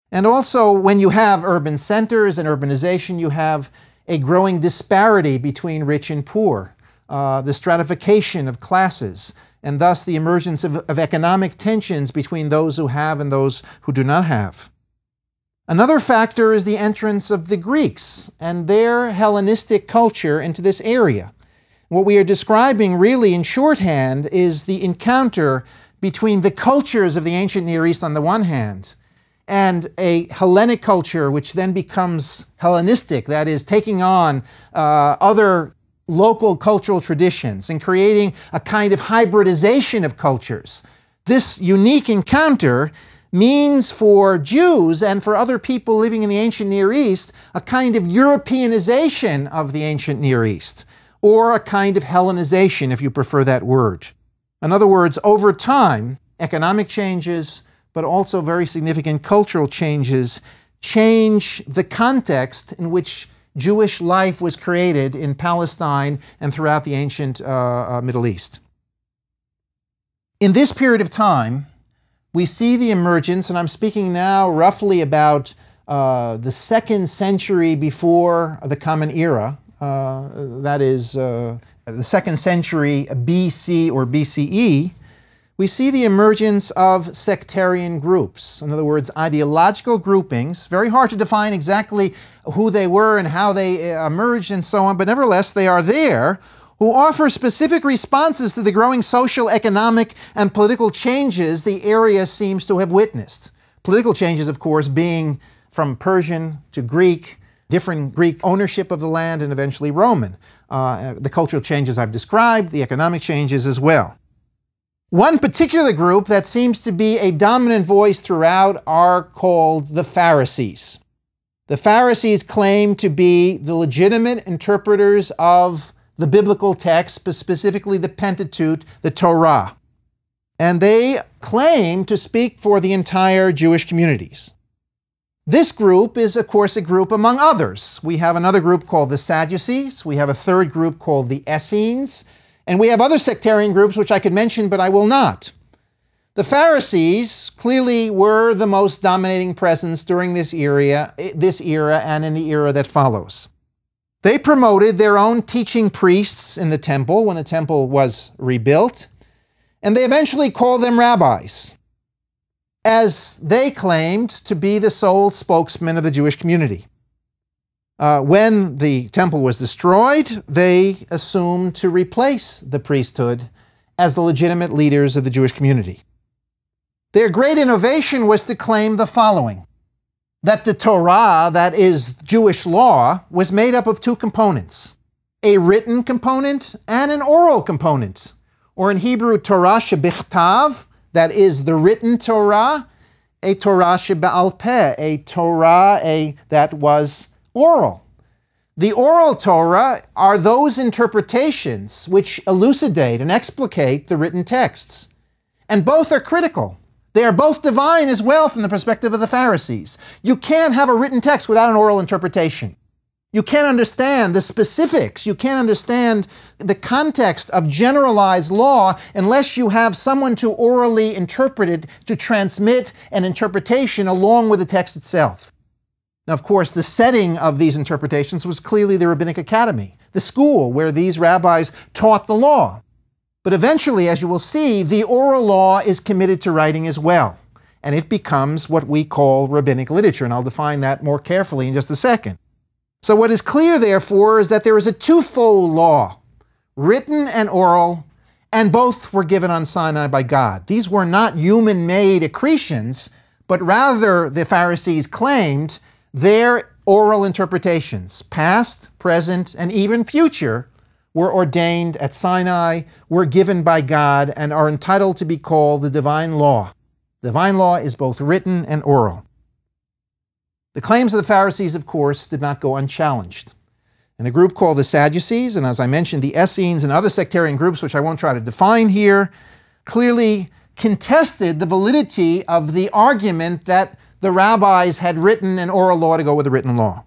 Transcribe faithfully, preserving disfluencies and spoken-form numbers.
And also, when you have urban centers and urbanization, you have a growing disparity between rich and poor, uh, the stratification of classes, and thus the emergence of, of economic tensions between those who have and those who do not have. Another factor is the entrance of the Greeks and their Hellenistic culture into this area. What we are describing really in shorthand is the encounter between the cultures of the ancient Near East on the one hand and a Hellenic culture which then becomes Hellenistic, that is, taking on uh, other local cultural traditions and creating a kind of hybridization of cultures. This unique encounter means for Jews and for other people living in the ancient Near East a kind of Europeanization of the ancient Near East, or a kind of Hellenization, if you prefer that word. In other words, over time, economic changes, but also very significant cultural changes, change the context in which Jewish life was created in Palestine and throughout the ancient uh, uh, Middle East. In this period of time, we see the emergence, and I'm speaking now roughly about uh, the second century before the Common Era, uh, that is uh, the second century B C or B C E, we see the emergence of sectarian groups. In other words, ideological groupings, very hard to define exactly who they were and how they emerged and so on, but nevertheless they are there, who offer specific responses to the growing social, economic, and political changes the area seems to have witnessed. Political changes, of course, being from Persian to Greek, different Greek ownership of the land, and eventually Roman. Uh, the cultural changes I've described, the economic changes as well. One particular group that seems to be a dominant voice throughout are called the Pharisees. The Pharisees claim to be the legitimate interpreters of the biblical text, but specifically the Pentateuch, the Torah. And they claim to speak for the entire Jewish communities. This group is, of course, a group among others. We have another group called the Sadducees. We have a third group called the Essenes. And we have other sectarian groups which I could mention, but I will not. The Pharisees clearly were the most dominating presence during this era, this era and in the era that follows. They promoted their own teaching priests in the temple when the temple was rebuilt, and they eventually called them rabbis, as they claimed to be the sole spokesman of the Jewish community. Uh, when the temple was destroyed, they assumed to replace the priesthood as the legitimate leaders of the Jewish community. Their great innovation was to claim the following: that the Torah, that is Jewish law, was made up of two components, a written component and an oral component, or in Hebrew, Torah shebichtav, that is the written Torah, a Torah shebe'al peh, a Torah a, that was oral. The oral Torah are those interpretations which elucidate and explicate the written texts. And both are critical. They are both divine as well from the perspective of the Pharisees. You can't have a written text without an oral interpretation. You can't understand the specifics. You can't understand the context of generalized law unless you have someone to orally interpret it, to transmit an interpretation along with the text itself. Now, of course, the setting of these interpretations was clearly the Rabbinic Academy, the school where these rabbis taught the law. But eventually, as you will see, the oral law is committed to writing as well, and it becomes what we call rabbinic literature, and I'll define that more carefully in just a second. So what is clear, therefore, is that there is a twofold law, written and oral, and both were given on Sinai by God. These were not human-made accretions, but rather, the Pharisees claimed, their oral interpretations, past, present, and even future, were ordained at Sinai, were given by God, and are entitled to be called the divine law. Divine law is both written and oral. The claims of the Pharisees, of course, did not go unchallenged. And a group called the Sadducees, and as I mentioned, the Essenes and other sectarian groups, which I won't try to define here, clearly contested the validity of the argument that the rabbis had written an oral law to go with the written law.